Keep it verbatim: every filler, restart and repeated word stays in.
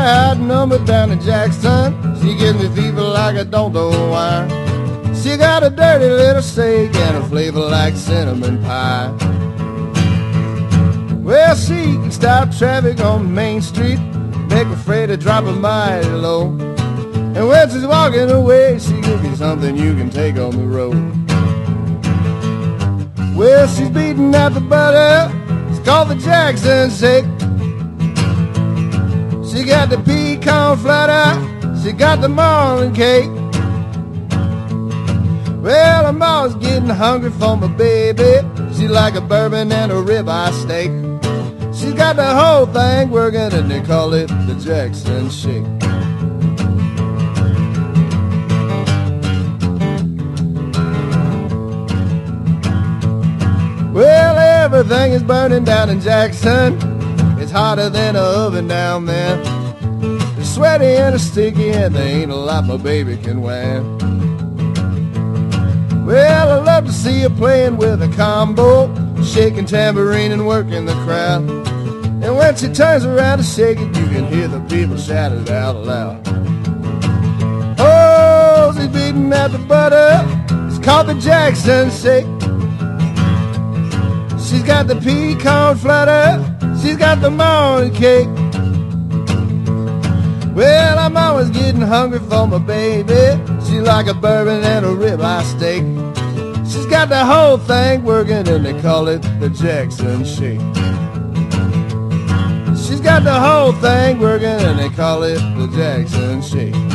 a hot number down in Jackson. She gives me fever like I don't know why. She got a dirty little steak and a flavor like cinnamon pie. Well, she can stop traffic on Main Street, make a freighter drop a mighty low. And when she's walking away, she gives me something you can take on the road. Well, she's beating out the butter, it's called the Jackson Shake. She got the pecan flutter, she got the marlin cake. Well, I'm always getting hungry for my baby. She like a bourbon and a ribeye steak. She's got the whole thing working and they call it the Jackson Shake. Well, everything is burning down in Jackson. It's hotter than an oven down there. It's sweaty and it's sticky and there ain't a lot my baby can wear. Well, I love to see her playing with a combo, shaking tambourine and working the crowd. And when she turns around to shake it, you can hear the people shout it out loud. Oh, she's beating out the butter, it's called the Jackson Shake. She's got the pecan flutter, she's got the marlin cake. Well, I'm always getting hungry for my baby. She like a bourbon and a ribeye steak. She's got the whole thing working and they call it the Jackson Shake. She's got the whole thing working and they call it the Jackson Shake.